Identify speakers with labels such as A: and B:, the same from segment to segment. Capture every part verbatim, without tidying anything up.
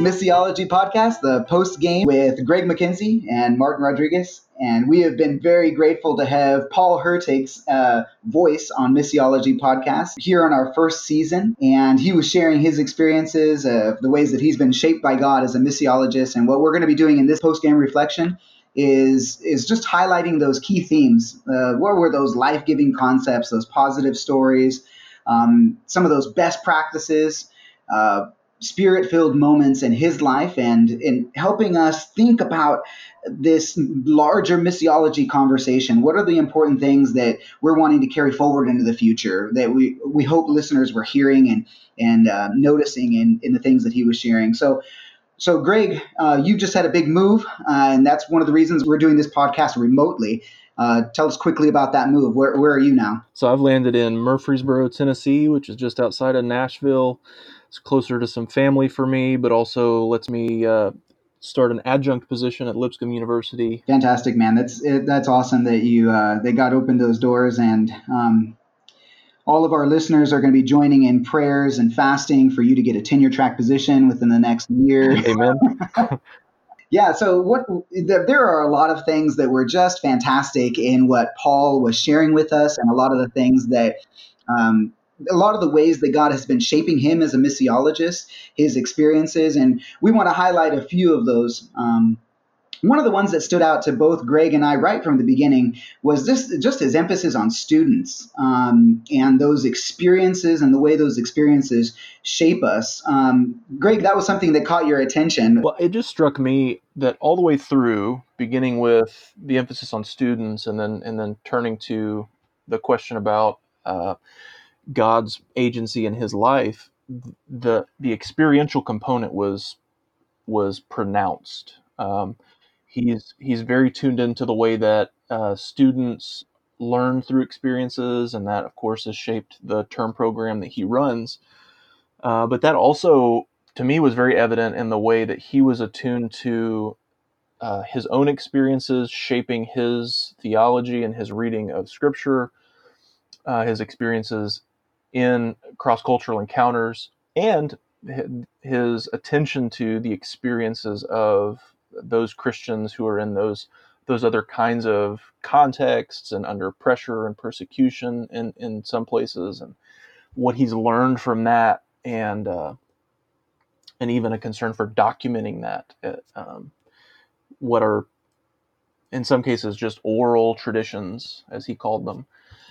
A: Missiology Podcast, the post game with Greg McKenzie and Martin Rodriguez. And we have been very grateful to have Paul Hurtig's uh, voice on Missiology Podcast here on our first season. And he was sharing his experiences of the ways that he's been shaped by God as a missiologist. And what we're going to be doing in this post game reflection is is just highlighting those key themes. Uh, what were those life-giving concepts, those positive stories, um, some of those best practices, uh, spirit-filled moments in his life, and in helping us think about this larger missiology conversation. What are the important things that we're wanting to carry forward into the future that we we hope listeners were hearing and and uh, noticing in, in the things that he was sharing? So, so Greg, uh, you just had a big move, uh, and that's one of the reasons we're doing this podcast remotely. Uh, tell us quickly about that move. Where where are you now?
B: So I've landed in Murfreesboro, Tennessee, which is just outside of Nashville. It's closer to some family for me, but also lets me uh, start an adjunct position at Lipscomb University.
A: Fantastic, man. That's it, that's awesome that you uh, they got open those doors, and um, all of our listeners are going to be joining in prayers and fasting for you to get a tenure track position within the next year.
B: Amen.
A: Yeah, so what there, there are a lot of things that were just fantastic in what Paul was sharing with us, and a lot of the things that, um, a lot of the ways that God has been shaping him as a missiologist, his experiences, and we want to highlight a few of those. Um, One of the ones that stood out to both Greg and I right from the beginning was just, just his emphasis on students um, and those experiences and the way those experiences shape us. Um, Greg, that was something that caught your attention.
B: Well, it just struck me that all the way through, beginning with the emphasis on students and then and then turning to the question about uh, God's agency in his life, the the experiential component was was pronounced. Um, he's he's very tuned into the way that uh, students learn through experiences, and that, of course, has shaped the term program that he runs. Uh, but that also, to me, was very evident in the way that he was attuned to uh, his own experiences, shaping his theology and his reading of Scripture, uh, his experiences in cross-cultural encounters, and his attention to the experiences of those Christians who are in those those other kinds of contexts and under pressure and persecution in, in some places, and what he's learned from that, and uh, and even a concern for documenting that. Um, what are, in some cases, just oral traditions, as he called them.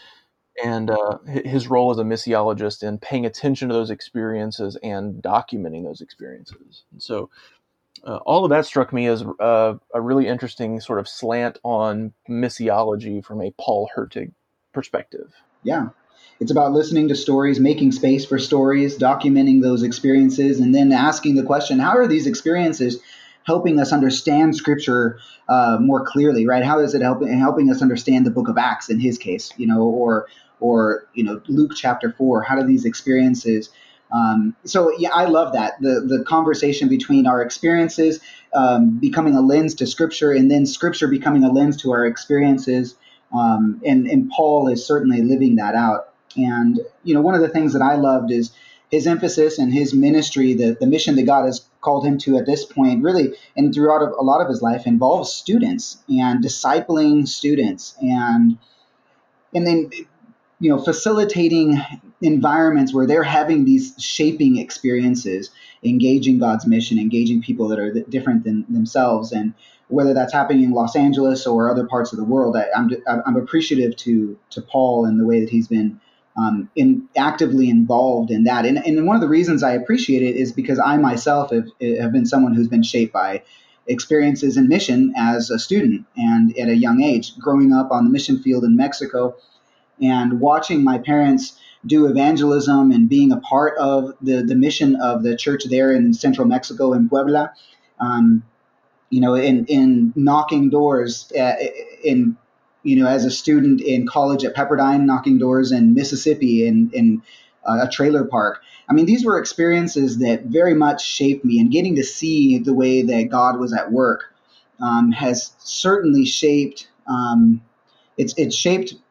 B: And uh, his role as a missiologist in paying attention to those experiences and documenting those experiences. And so uh, all of that struck me as uh, a really interesting sort of slant on missiology from a Paul Hurtig perspective.
A: Yeah. It's about listening to stories, making space for stories, documenting those experiences, and then asking the question, how are these experiences helping us understand Scripture uh, more clearly, right? How is it helping helping us understand the book of Acts in his case, you know, or or you know Luke chapter four? How do these experiences? Um, so yeah, I love that the the conversation between our experiences um, becoming a lens to Scripture, and then Scripture becoming a lens to our experiences. Um, and and Paul is certainly living that out. And you know, one of the things that I loved is his emphasis and his ministry, the, the mission that God has called him to at this point, really, and throughout a lot of his life, involves students and discipling students, and and then you know facilitating environments where they're having these shaping experiences, engaging God's mission, engaging people that are different than themselves, and whether that's happening in Los Angeles or other parts of the world, I, I'm I'm appreciative to to Paul and the way that he's been um, in actively involved in that. And, and one of the reasons I appreciate it is because I myself have, have been someone who's been shaped by experiences in mission as a student and at a young age, growing up on the mission field in Mexico and watching my parents do evangelism and being a part of the, the mission of the church there in central Mexico in Puebla. Um, you know, in, in knocking doors uh, in, you know, as a student in college at Pepperdine, knocking doors in Mississippi in, in uh, a trailer park. I mean, these were experiences that very much shaped me, and getting to see the way that God was at work um, has certainly shaped, um, it's, it's shaped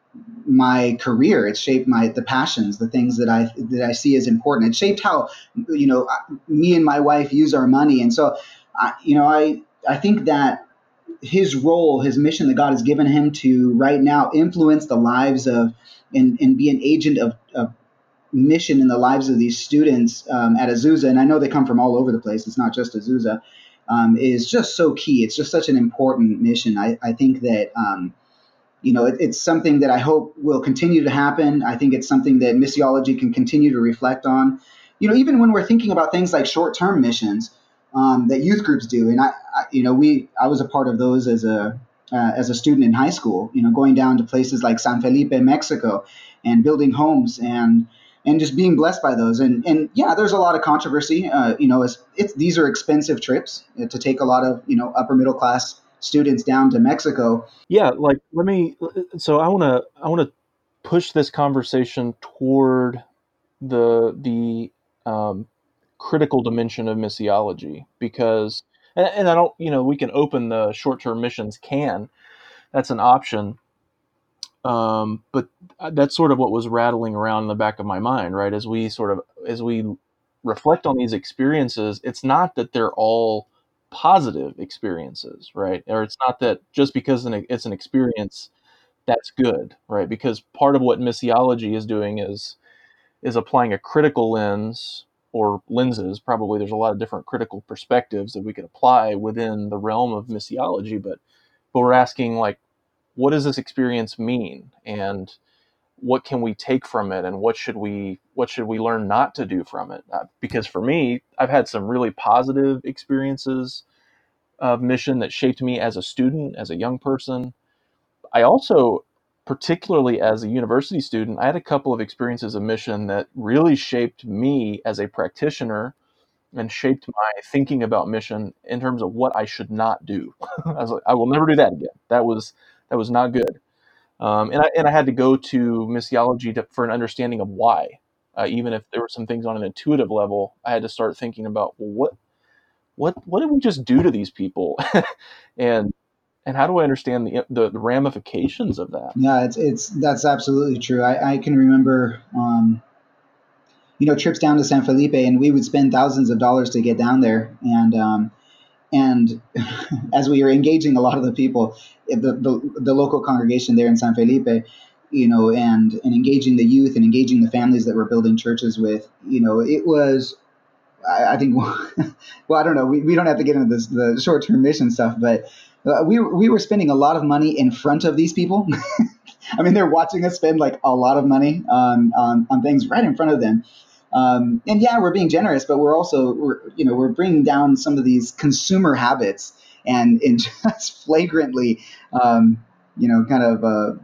A: my career. It's shaped my the passions, the things that I that I see as important. It shaped how you know me and my wife use our money. And so, I, you know, I I think that his role, his mission that God has given him to right now influence the lives of and, and be an agent of, of mission in the lives of these students um, at Azusa, and I know they come from all over the place. It's not just Azusa. Um, is just so key. It's just such an important mission. I, I think that um, you know it, it's something that I hope will continue to happen. I think it's something that missiology can continue to reflect on. You know, even when we're thinking about things like short-term missions um, that youth groups do, and I, I, you know, we I was a part of those as a uh, as a student in high school. You know, going down to places like San Felipe, Mexico, and building homes and and just being blessed by those. And and yeah, there's a lot of controversy. Uh, you know, it's, it's these are expensive trips uh, to take a lot of you know upper middle class students down to Mexico.
B: Yeah, like let me. So I want to I want to push this conversation toward the the um, critical dimension of missiology because, and, and I don't, you know, we can open the short term missions can. That's an option. Um, but that's sort of what was rattling around in the back of my mind, right? As we sort of as we reflect on these experiences, it's not that they're all positive experiences, right? Or it's not that just because it's an experience that's good, right? Because part of what missiology is doing is is applying a critical lens or lenses. Probably there's a lot of different critical perspectives that we could apply within the realm of missiology, but but we're asking like, what does this experience mean, and what can we take from it, and what should we what should we learn not to do from it? Uh, because for me, I've had some really positive experiences of mission that shaped me as a student, as a young person. I also, particularly as a university student, I had a couple of experiences of mission that really shaped me as a practitioner and shaped my thinking about mission in terms of what I should not do. I was like, I will never do that again. That was that was not good. Um, and I and I had to go to missiology to, for an understanding of why. Uh, even if there were some things on an intuitive level, I had to start thinking about, well, what what what did we just do to these people, and and how do I understand the, the the ramifications of that?
A: Yeah, it's it's that's absolutely true. I, I can remember um, you know trips down to San Felipe, and we would spend thousands of dollars to get down there, and um, and as we were engaging a lot of the people, the, the the local congregation there in San Felipe, you know, and and engaging the youth and engaging the families that we're building churches with, you know, it was I, I think, well, I don't know. We, we don't have to get into this, the short term mission stuff, but uh, we we were spending a lot of money in front of these people. I mean, they're watching us spend like a lot of money on on, on things right in front of them. Um, and yeah, we're being generous, but we're also we're you know we're bringing down some of these consumer habits and and just flagrantly, um, you know, kind of uh,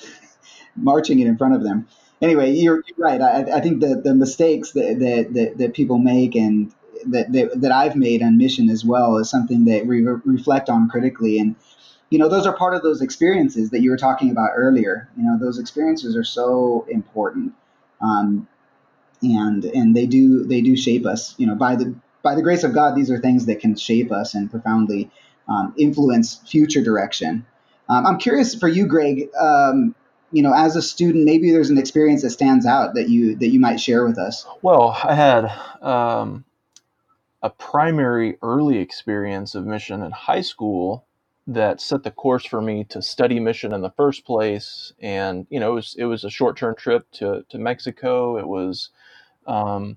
A: marching it in front of them. Anyway, you're, you're right. I, I think the, the mistakes that, that, that, that people make and that, that, that I've made on mission as well is something that we re- reflect on critically. And, you know, those are part of those experiences that you were talking about earlier. You know, those experiences are so important. Um, and, and they do, they do shape us, you know, by the, by the grace of God, these are things that can shape us and profoundly um, influence future direction. Um, I'm curious for you, Greg, um, you know, as a student, maybe there's an experience that stands out that you that you might share with us.
B: Well, I had um, a primary early experience of mission in high school that set the course for me to study mission in the first place. And you know, it was it was a short term trip to to Mexico. It was um,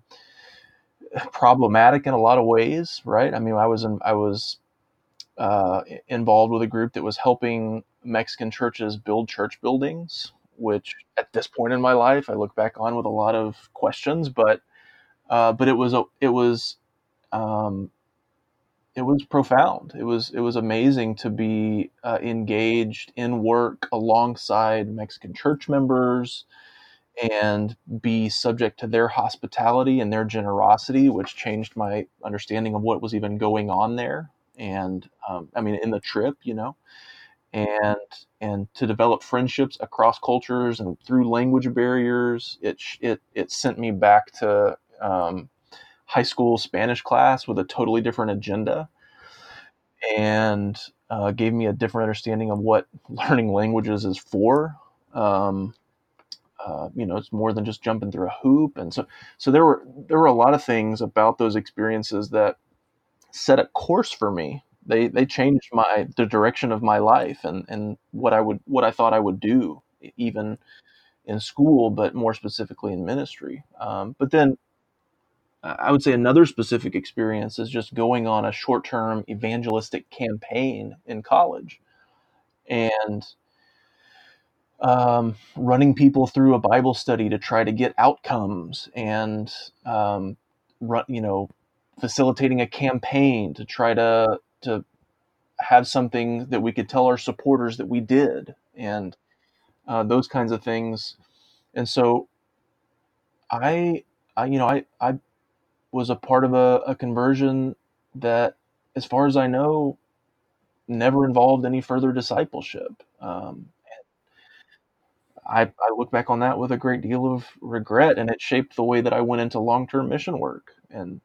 B: problematic in a lot of ways, right? I mean, I was in, I was uh, involved with a group that was helping Mexican churches build church buildings, which at this point in my life, I look back on with a lot of questions, but uh, but it was a, it was um, it was profound. It was it was amazing to be uh, engaged in work alongside Mexican church members and be subject to their hospitality and their generosity, which changed my understanding of what was even going on there. And um, I mean, in the trip, you know, and and to develop friendships across cultures and through language barriers, it it it sent me back to um, high school Spanish class with a totally different agenda, and uh, gave me a different understanding of what learning languages is for. Um, uh, you know, it's more than just jumping through a hoop. And so, so there were, there were a lot of things about those experiences that set a course for me. They, they changed my, the direction of my life and, and what I would, what I thought I would do, even in school, but more specifically in ministry. Um, but then I would say another specific experience is just going on a short-term evangelistic campaign in college and um, running people through a Bible study to try to get outcomes and, um, run, you know, facilitating a campaign to try to to have something that we could tell our supporters that we did, and uh, those kinds of things. And so I, I you know, I I was a part of a, a conversion that, as far as I know, never involved any further discipleship. Um, I, I look back on that with a great deal of regret, and it shaped the way that I went into long term mission work and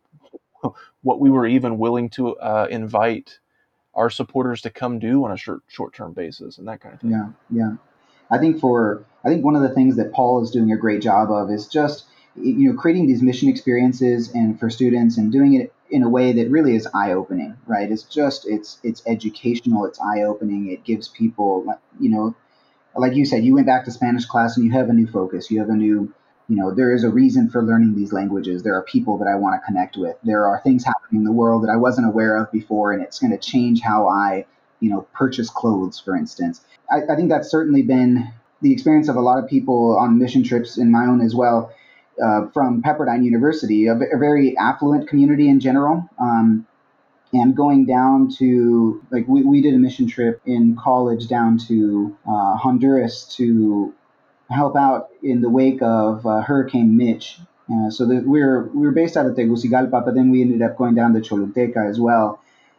B: what we were even willing to uh, invite our supporters to come do on a short short term basis and that kind of thing.
A: Yeah, yeah. I think for I think one of the things that Paul is doing a great job of is just you know creating these mission experiences and for students and doing it in a way that really is eye opening, right? It's just it's it's educational, it's eye opening. It gives people you know like you said, you went back to Spanish class and you have a new focus. You have a new, you know, there is a reason for learning these languages. There are people that I want to connect with. There are things happening in the world that I wasn't aware of before, and it's going to change how I, you know, purchase clothes, for instance. I, I think that's certainly been the experience of a lot of people on mission trips, and my own as well, uh, from Pepperdine University, a, a very affluent community in general. Um, and going down to like we, we did a mission trip in college down to uh, Honduras to help out in the wake of uh, Hurricane Mitch. Uh, so that we we're we were based out of Tegucigalpa, but then we ended up going down to Choluteca as well,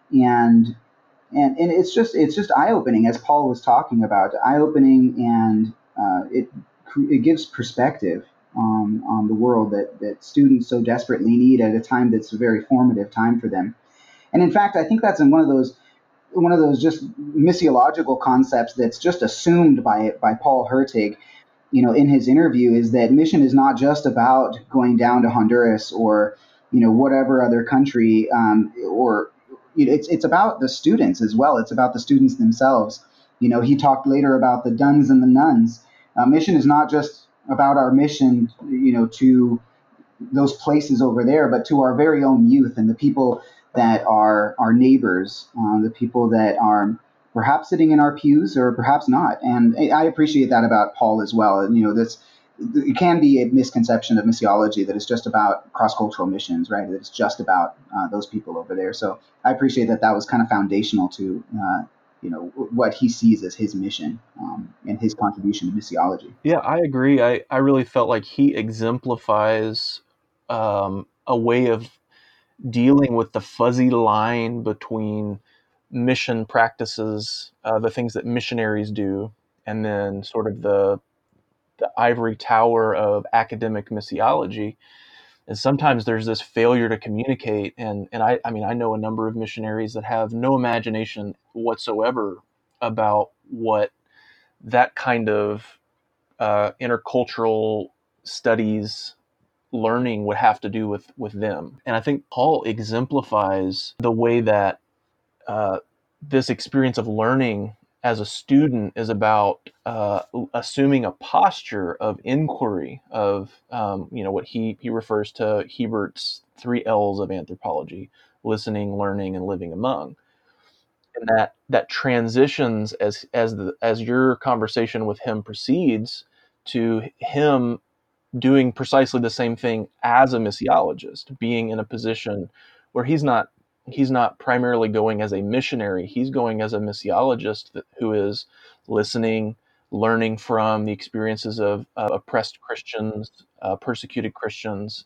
A: and and and it's just it's just eye opening, as Paul was talking about, eye opening, and uh, it it gives perspective on on the world that that students so desperately need at a time that's a very formative time for them. And in fact, I think that's in one of those one of those just missiological concepts that's just assumed by by Paul Hertig, you know, in his interview, is that mission is not just about going down to Honduras or you know whatever other country, um, or you know, it's it's about the students as well. It's about the students themselves. You know, he talked later about the duns and the nuns. Uh, mission is not just about our mission, you know, to those places over there, but to our very own youth and the people that are our neighbors, uh, the people that are perhaps sitting in our pews or perhaps not. And I appreciate that about Paul as well. And, you know, this it can be a misconception of missiology that it's just about cross-cultural missions, right? That it's just about uh, those people over there. So I appreciate that that was kind of foundational to, uh, you know, what he sees as his mission um, and his contribution to missiology.
B: Yeah, I agree. I, I really felt like he exemplifies um, a way of dealing with the fuzzy line between mission practices, uh, the things that missionaries do, and then sort of the the ivory tower of academic missiology. And sometimes there's this failure to communicate. And, and I, I mean, I know a number of missionaries that have no imagination whatsoever about what that kind of uh, intercultural studies learning would have to do with, with them. And I think Paul exemplifies the way that uh, this experience of learning as a student is about uh, assuming a posture of inquiry, of um, you know what he he refers to Hebert's three L's of anthropology: listening, learning, and living among. And that that transitions as as the as your conversation with him proceeds to him doing precisely the same thing as a missiologist, being in a position where he's not he's not primarily going as a missionary. He's going as a missiologist that, who is listening, learning from the experiences of uh, oppressed Christians, uh, persecuted Christians,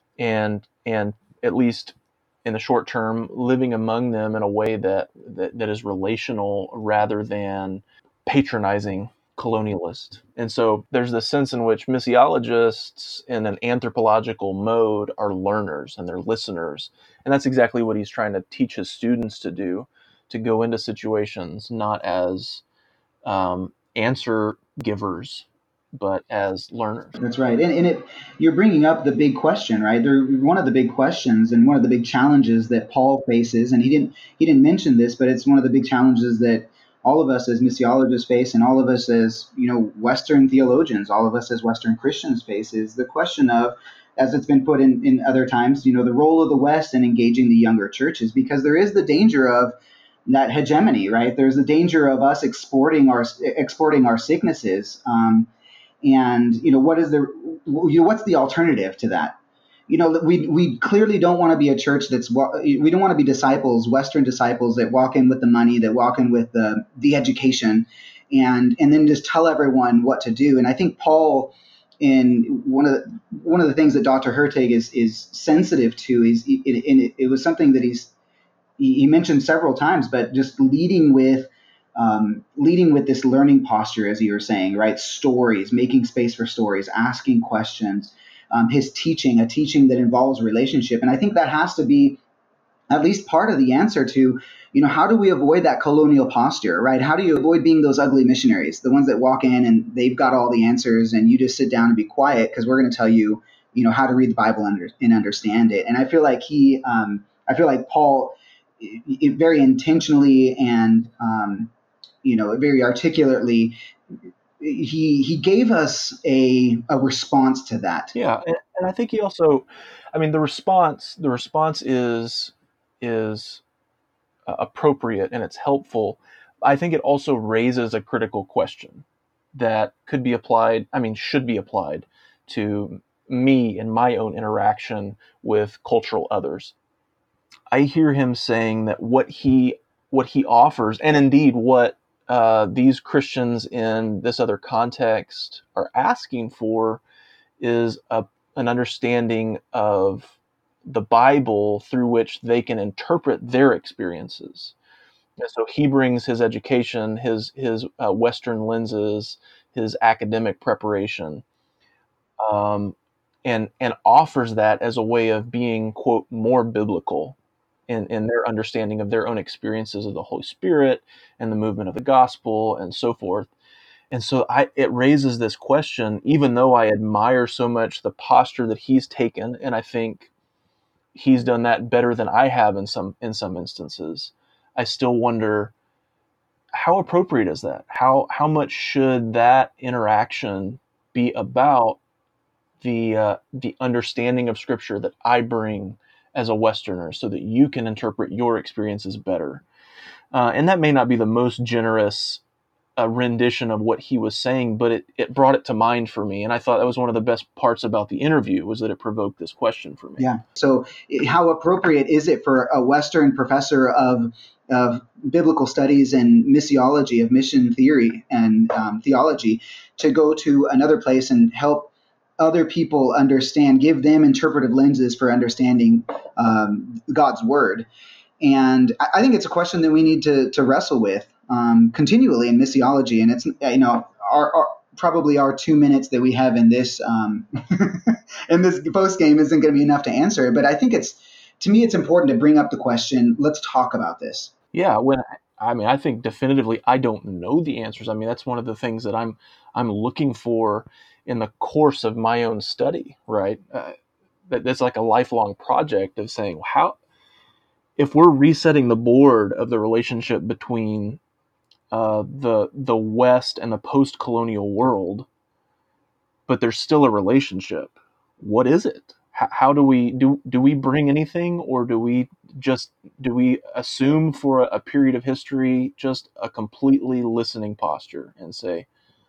B: and and at least in the short term, living among them in a way that that, that is relational rather than patronizing colonialist. And so there's this sense in which missiologists in an anthropological mode are learners and they're listeners. And that's exactly what he's trying to teach his students to do, to go into situations not as um, answer givers, but as learners.
A: That's right. And, and it, you're bringing up the big question, right? There, one of the big questions and one of the big challenges that Paul faces, and he didn't he didn't mention this, but it's one of the big challenges that all of us as missiologists face, and all of us as you know Western theologians, all of us as Western Christians face, is the question of, as it's been put in, in other times, you know, the role of the West in engaging the younger churches, because there is the danger of that hegemony, right? There's the danger of us exporting our exporting our sicknesses. Um, and you know what is the you know what's the alternative to that? You know we we clearly don't want to be a church that's we don't want to be disciples, Western disciples that walk in with the money, that walk in with the the education, and and then just tell everyone what to do. And I think Paul, in one of the one of the things that Doctor Hertag is is sensitive to is it, it, it was something that he's he, he mentioned several times, but just leading with um, leading with this learning posture, as you were saying, right? Stories, making space for stories, asking questions, um, his teaching, a teaching that involves relationship. And I think that has to be at least part of the answer to, you know, how do we avoid that colonial posture, right? How do you avoid being those ugly missionaries, the ones that walk in and they've got all the answers and you just sit down and be quiet because we're going to tell you, you know, how to read the Bible under, and understand it. And I feel like he, um, I feel like Paul, it very intentionally and um, you know very articulately, he he gave us a a response to that.
B: Yeah, and, and I think he also, I mean, the response the response is is uh, appropriate and it's helpful. I think it also raises a critical question that could be applied, I mean, should be applied to me in my own interaction with cultural others. I hear him saying that what he what he offers, and indeed what uh, these Christians in this other context are asking for, is a, an understanding of the Bible through which they can interpret their experiences. And so he brings his education, his his uh, Western lenses, his academic preparation, um, and and offers that as a way of being, quote, more biblical in, in their understanding of their own experiences of the Holy Spirit and the movement of the gospel and so forth. And so I, it raises this question, even though I admire so much the posture that he's taken, and I think he's done that better than I have in some in some instances, I still wonder, how appropriate is that? How how much should that interaction be about the uh, the understanding of Scripture that I bring as a Westerner, so that you can interpret your experiences better? Uh, and that may not be the most generous uh, rendition of what he was saying, but it, it brought it to mind for me. And I thought that was one of the best parts about the interview, was that it provoked this question for me.
A: Yeah. So how appropriate is it for a Western professor of of biblical studies and missiology, of mission theory and um, theology, to go to another place and help other people understand, give them interpretive lenses for understanding um, God's word? And I think it's a question that we need to to wrestle with um, continually in missiology. And it's you know our, our probably our two minutes that we have in this um, in this post game isn't going to be enough to answer it. But I think it's to me it's important to bring up the question. Let's talk about this.
B: Yeah, when I mean I think definitively I don't know the answers. I mean that's one of the things that I'm I'm looking for in the course of my own study. Right, uh, that that's like a lifelong project of saying how, if we're resetting the board of the relationship between uh, the the West and the post-colonial world, but there's still a relationship. What is it? How, how do we do? Do we bring anything, or do we just do we assume for a, a period of history just a completely listening posture and say,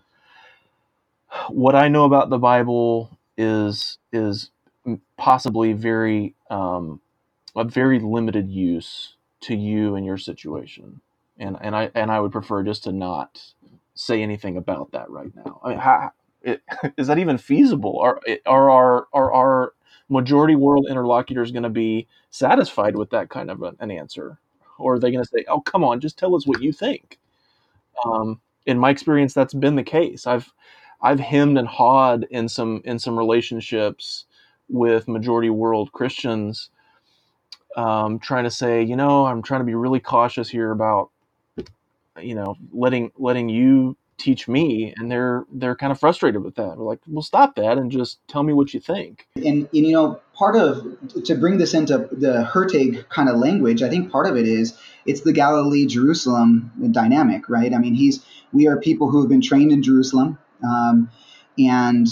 B: what I know about the Bible is is possibly very um, a very limited use to you and your situation, and and I and I would prefer just to not say anything about that right now. I mean, how, it, is that even feasible? Are are our are our majority world interlocutors going to be satisfied with that kind of a, an answer, or are they going to say, "Oh, come on, just tell us what you think"? Um, in my experience, that's been the case. I've I've hemmed and hawed in some in some relationships with majority world Christians, um, trying to say, you know, I'm trying to be really cautious here about, you know, letting letting you teach me, and they're they're kind of frustrated with that. We're like, well, stop that and just tell me what you think.
A: And, and you know, part of, to bring this into the Hurtig kind of language, I think part of it is it's the Galilee Jerusalem dynamic, right? I mean, he's we are people who have been trained in Jerusalem, um, and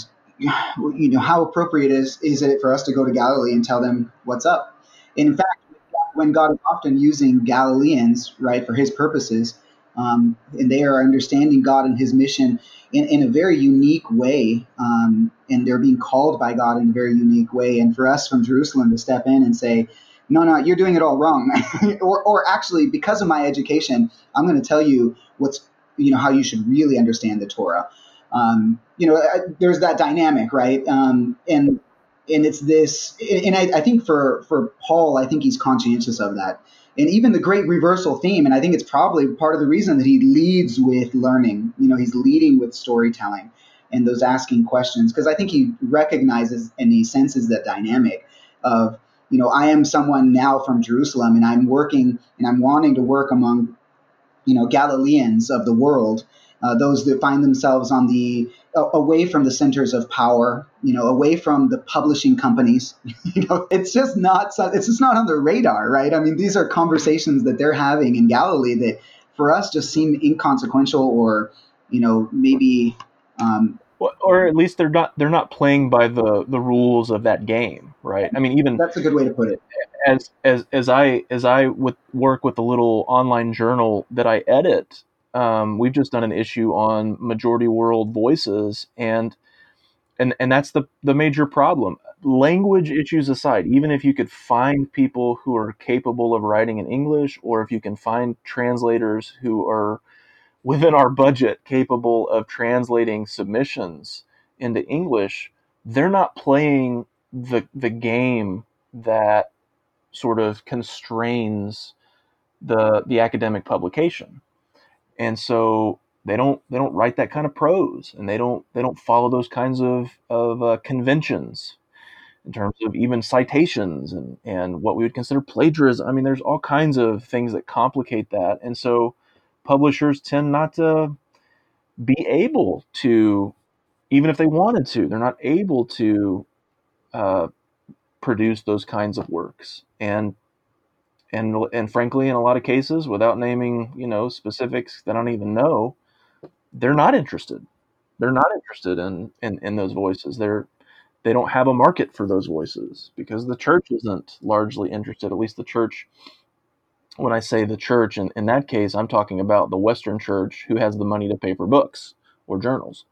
A: you know how appropriate is is it for us to go to Galilee and tell them what's up? And in fact, when God is often using Galileans, right, for His purposes, um, and they are understanding God and His mission in, in a very unique way, um, and they're being called by God in a very unique way. And for us from Jerusalem to step in and say, no, no, you're doing it all wrong, or, or actually, because of my education, I'm going to tell you what's, you know, how you should really understand the Torah. Um, you know, there's that dynamic, right? Um, and and it's this, and I, I think for for Paul, I think he's conscientious of that. And even the great reversal theme, and I think it's probably part of the reason that he leads with learning. You know, he's leading with storytelling and those asking questions, because I think he recognizes and he senses that dynamic of, you know, I am someone now from Jerusalem, and I'm working and I'm wanting to work among, you know, Galileans of the world, uh, those that find themselves on the uh, away from the centers of power, you know, away from the publishing companies. You know, it's just not so- it's just not on their radar, right? I mean, these are conversations that they're having in Galilee that for us just seem inconsequential, or, you know, maybe. Um,
B: Well, or at least they're not they're not playing by the the rules of that game, right? I mean, even
A: that's a good way to put it.
B: as as as I as I would work with the little online journal that I edit, um, we've just done an issue on majority world voices, and and and that's the the major problem. Language issues aside, even if you could find people who are capable of writing in English, or if you can find translators who are within our budget capable of translating submissions into English, they're not playing the the game that sort of constrains the the academic publication. And so they don't they don't write that kind of prose, and they don't they don't follow those kinds of of uh, conventions in terms of even citations and and what we would consider plagiarism. I mean, there's all kinds of things that complicate that, and so publishers tend not to be able to, even if they wanted to, they're not able to uh, produce those kinds of works. And and and frankly, in a lot of cases, without naming, you know, specifics that I don't even know, they're not interested. They're not interested in, in, in those voices. They're they don't have a market for those voices because the church isn't largely interested. At least the church, when I say the church, in, in that case, I'm talking about the Western church who has the money to pay for books or journals.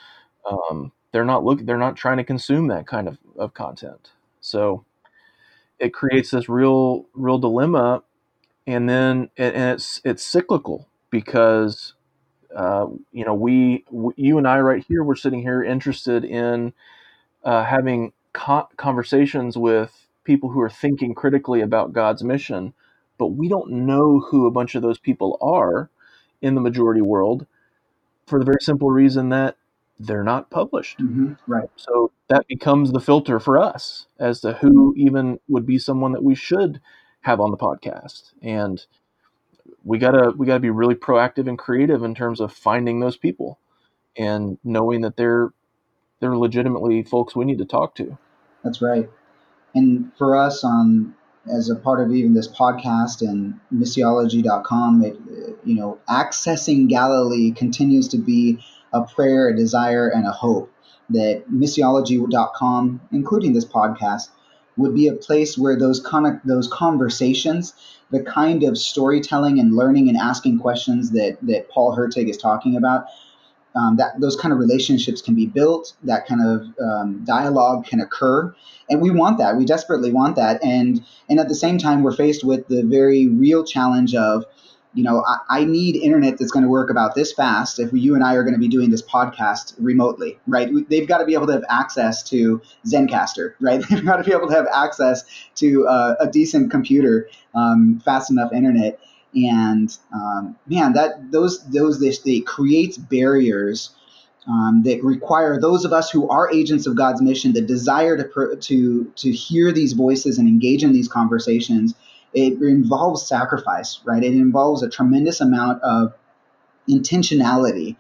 B: Um, they're not look they're not trying to consume that kind of, of content. So it creates this real real dilemma, and then and it's it's cyclical because uh, you know we, we you and I right here, we're sitting here interested in uh, having co- conversations with people who are thinking critically about God's mission, but we don't know who a bunch of those people are in the majority world for the very simple reason that they're not published.
A: Mm-hmm, right.
B: So that becomes the filter for us as to who even would be someone that we should have on the podcast. And we gotta we gotta be really proactive and creative in terms of finding those people and knowing that they're they're legitimately folks we need to talk to.
A: That's right. And for us, on as a part of even this podcast and missiology dot com, it, you know, accessing Galilee continues to be a prayer, a desire, and a hope that missiology dot com, including this podcast, would be a place where those con- those conversations, the kind of storytelling and learning and asking questions that that Paul Hurtig is talking about, um, that those kind of relationships can be built, that kind of um, dialogue can occur, and we want that. We desperately want that, and and at the same time, we're faced with the very real challenge of, you know, I, I need internet that's going to work about this fast if you and I are going to be doing this podcast remotely, right? We, they've got to be able to have access to Zencaster, right? They've got to be able to have access to uh, a decent computer, um, fast enough internet. And um, man, that those those they, they creates barriers um, that require those of us who are agents of God's mission, the desire to per, to to hear these voices and engage in these conversations. It involves sacrifice, right? It involves a tremendous amount of intentionality.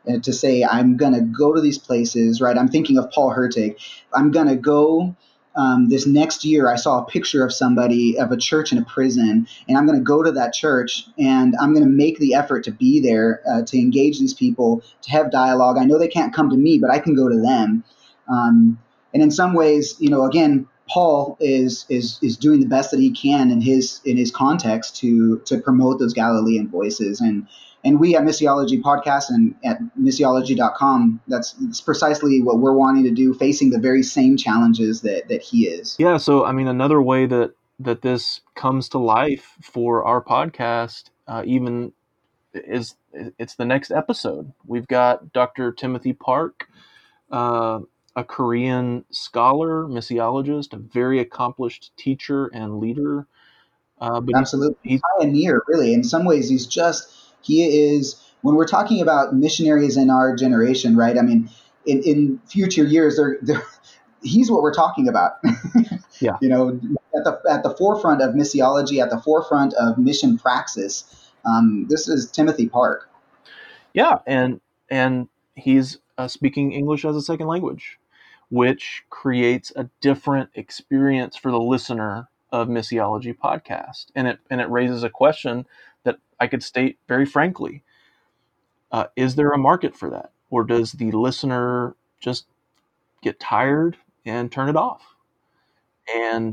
A: uh, to say, I'm going to go to these places, right? I'm thinking of Paul Hertig. I'm going to go um, this next year. I saw a picture of somebody, of a church in a prison, and I'm going to go to that church and I'm going to make the effort to be there, uh, to engage these people, to have dialogue. I know they can't come to me, but I can go to them. Um, and in some ways, you know, again, Paul is is is doing the best that he can in his in his context to to promote those Galilean voices. And and we at Missiology Podcast and at missiology dot com, that's, that's precisely what we're wanting to do, facing the very same challenges that that he is.
B: Yeah, so I mean, another way that that this comes to life for our podcast, uh, even is it's the next episode. We've got Doctor Timothy Park, uh, a Korean scholar, missiologist, a very accomplished teacher and leader. Uh, but he's,
A: Absolutely.
B: he's
A: Pioneer, really. In some ways, he's just, he is, when we're talking about missionaries in our generation, right? I mean, in, in future years, they're, they're, he's what we're talking about.
B: Yeah.
A: You know, at the, at the forefront of missiology, at the forefront of mission praxis. Um, this is Timothy Park.
B: Yeah, and and he's uh, speaking English as a second language, which creates a different experience for the listener of Missiology Podcast, and it and it raises a question that I could state very frankly: uh, is there a market for that, or does the listener just get tired and turn it off? And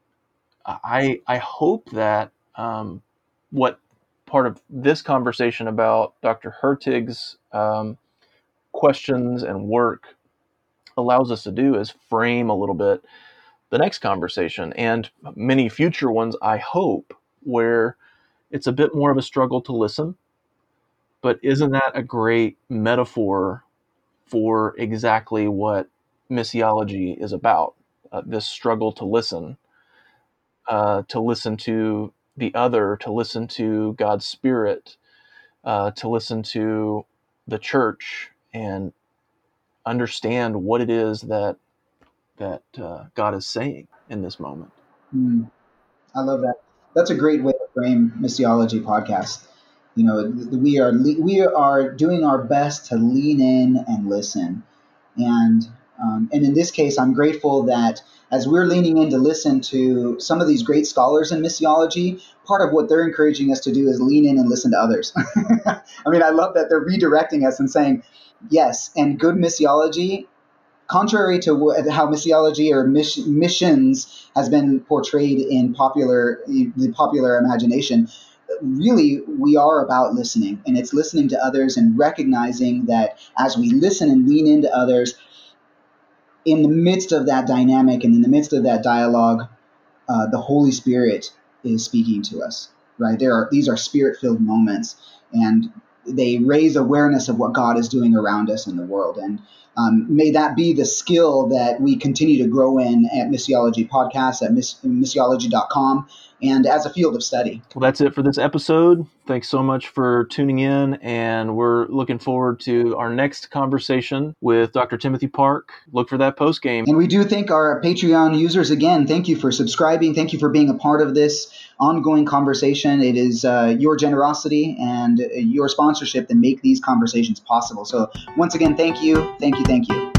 B: I I hope that um, what part of this conversation about Doctor Hertig's um, questions and work allows us to do is frame a little bit the next conversation and many future ones, I hope, where it's a bit more of a struggle to listen. But isn't that a great metaphor for exactly what missiology is about? Uh, this struggle to listen, uh, to listen to the other, to listen to God's Spirit, uh, to listen to the church, and understand what it is that that uh, God is saying in this moment.
A: Mm, I love that. That's a great way to frame Missiology Podcast. You know, we are we are doing our best to lean in and listen. And um, and in this case, I'm grateful that as we're leaning in to listen to some of these great scholars in missiology, part of what they're encouraging us to do is lean in and listen to others. I mean, I love that they're redirecting us and saying, yes, and good missiology, contrary to wh- how missiology or miss- missions has been portrayed in popular the popular imagination, really we are about listening, and it's listening to others and recognizing that as we listen and lean into others, in the midst of that dynamic and in the midst of that dialogue, uh, the Holy Spirit is speaking to us, right? There are these are spirit-filled moments, and they raise awareness of what God is doing around us in the world. And um, may that be the skill that we continue to grow in at Missiology Podcast, at miss, missiology dot com, and as a field of study.
B: Well, that's it for this episode. Thanks so much for tuning in, and we're looking forward to our next conversation with Doctor Timothy Park. Look for that post game.
A: And we do thank our Patreon users again. Thank you for subscribing. Thank you for being a part of this ongoing conversation. It is uh, your generosity and your sponsorship that make these conversations possible. So once again, thank you, thank you, thank you.